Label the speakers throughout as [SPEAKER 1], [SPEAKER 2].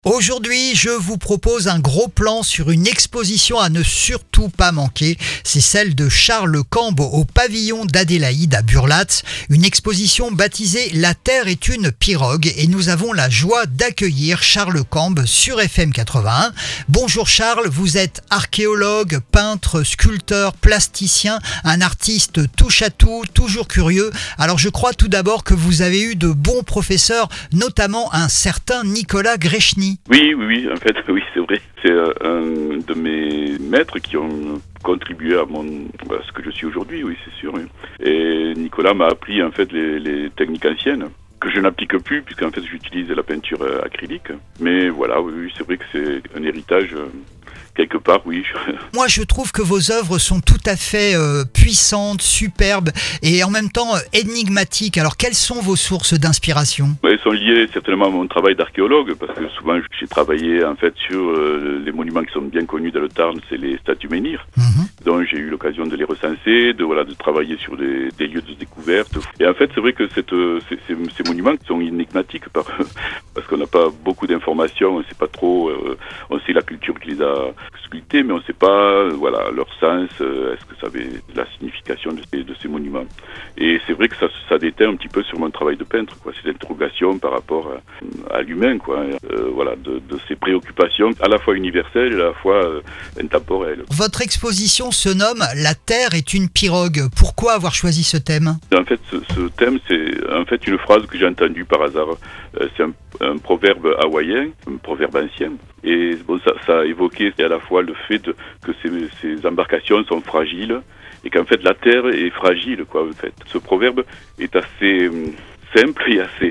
[SPEAKER 1] Aujourd'hui, je vous propose un gros plan sur une exposition à ne surtout pas manquer. C'est celle de Charles Cambe au pavillon d'Adélaïde à Burlatz. Une exposition baptisée « La Terre est une pirogue » et nous avons la joie d'accueillir Charles Cambe sur FM 81. Bonjour Charles, vous êtes archéologue, peintre, sculpteur, plasticien, un artiste touche à tout, toujours curieux. Alors je crois tout d'abord que vous avez eu de bons professeurs, notamment un certain Nicolas Grechny.
[SPEAKER 2] Oui, en fait, oui, c'est vrai. C'est un de mes maîtres qui ont contribué à ce que je suis aujourd'hui, oui, c'est sûr. Oui. Et Nicolas m'a appris, en fait, les techniques anciennes, que je n'applique plus, puisqu'en fait, j'utilise la peinture acrylique. Mais voilà, oui, c'est vrai que c'est un héritage... quelque part, oui.
[SPEAKER 1] Moi, je trouve que vos œuvres sont tout à fait puissantes, superbes et en même temps énigmatiques. Alors, quelles sont vos sources d'inspiration ?
[SPEAKER 2] Elles sont liées certainement à mon travail d'archéologue, parce que souvent, j'ai travaillé en fait sur les monuments qui sont bien connus dans le Tarn, c'est les statues menhirs. Donc, j'ai eu l'occasion de les recenser, de travailler sur des lieux de découverte. Et en fait, c'est vrai que ces monuments sont énigmatiques parce qu'on n'a pas beaucoup d'informations, on ne sait pas trop, on sait la culture qui les a sculptés, mais on ne sait pas leur sens, est-ce que ça avait la signification de ces monuments. Et c'est vrai que ça déteint un petit peu sur mon travail de peintre, quoi, ces interrogations par rapport à l'humain, quoi, de ces préoccupations à la fois universelles et à la fois intemporelles.
[SPEAKER 1] Votre exposition se nomme « La Terre est une pirogue ». Pourquoi avoir choisi ce thème ?
[SPEAKER 2] En fait, ce thème, c'est en fait une phrase que j'ai entendue par hasard. C'est un proverbe hawaïen, un proverbe ancien. Et bon, ça a évoqué à la fois le fait que ces embarcations sont fragiles et qu'en fait la terre est fragile, quoi, en fait. Ce proverbe est assez simple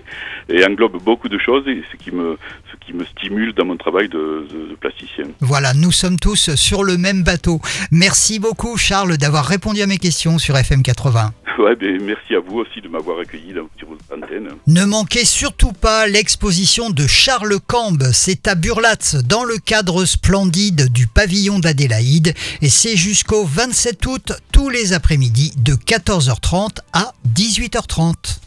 [SPEAKER 2] et englobe beaucoup de choses, et ce qui me stimule dans mon travail de plasticien.
[SPEAKER 1] Voilà, nous sommes tous sur le même bateau. Merci beaucoup Charles d'avoir répondu à mes questions sur FM 80.
[SPEAKER 2] Ouais, merci à vous aussi de m'avoir accueilli sur votre antenne.
[SPEAKER 1] Ne manquez surtout pas l'exposition de Charles Cambe. C'est à Burlatz, dans le cadre splendide du pavillon d'Adélaïde. Et c'est jusqu'au 27 août, tous les après-midi, de 14h30 à 18h30.